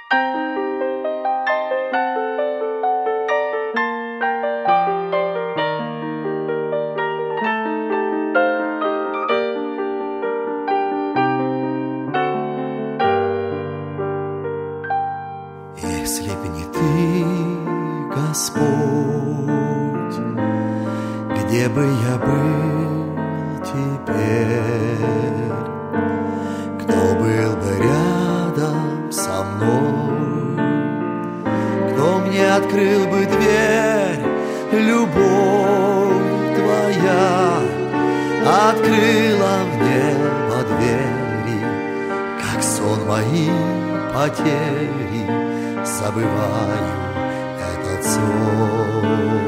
Если б не ты, Господь, где бы я был теперь? Кто был бы рядом со мной? Кто мне открыл бы дверь? Любовь твоя открыла мне небо двери, как сон мои потери. Забываю этот сон.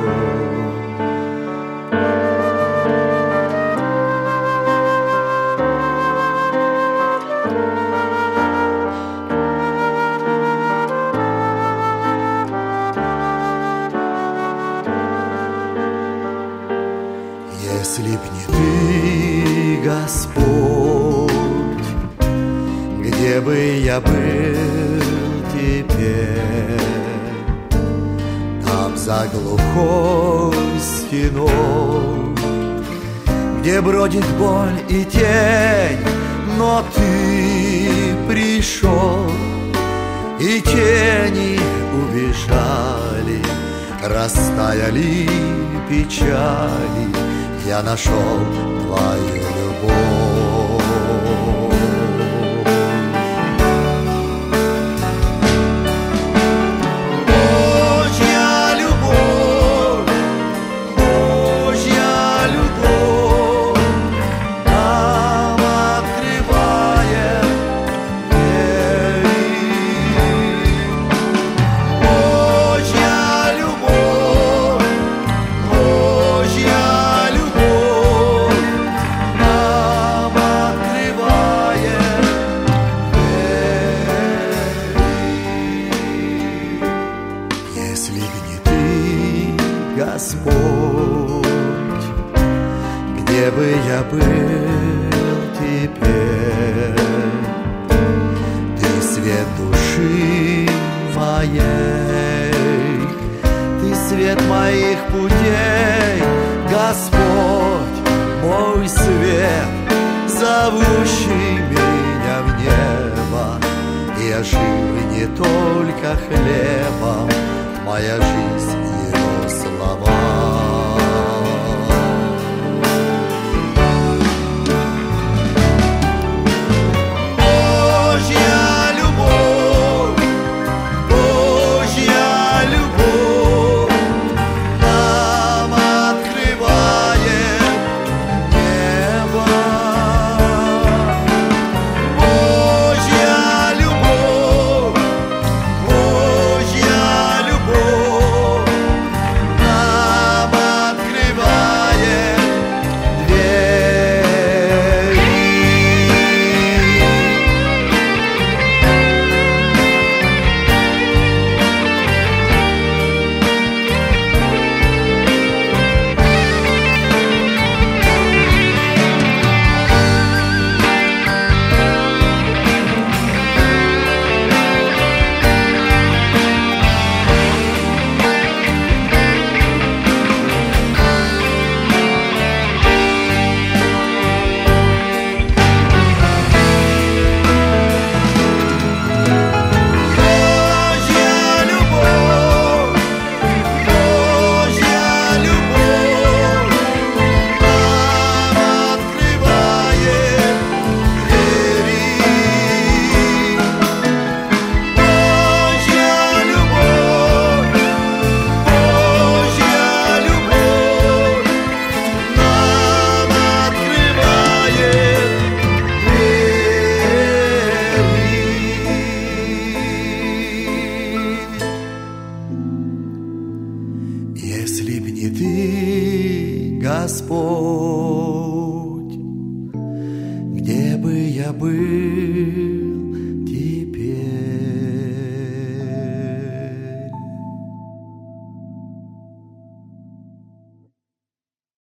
Если б не ты, Господь, где бы я был теперь? Там за глухой стеной, где бродит боль и тень, но ты пришел, и тени убежали, растаяли печали, я нашел твою любовь. Если б не ты, Господь, где бы я был теперь? Ты свет души моей, ты свет моих путей, Господь, мой свет, зовущий меня в небо. Я жив не только хлебом, моя жизнь его слова.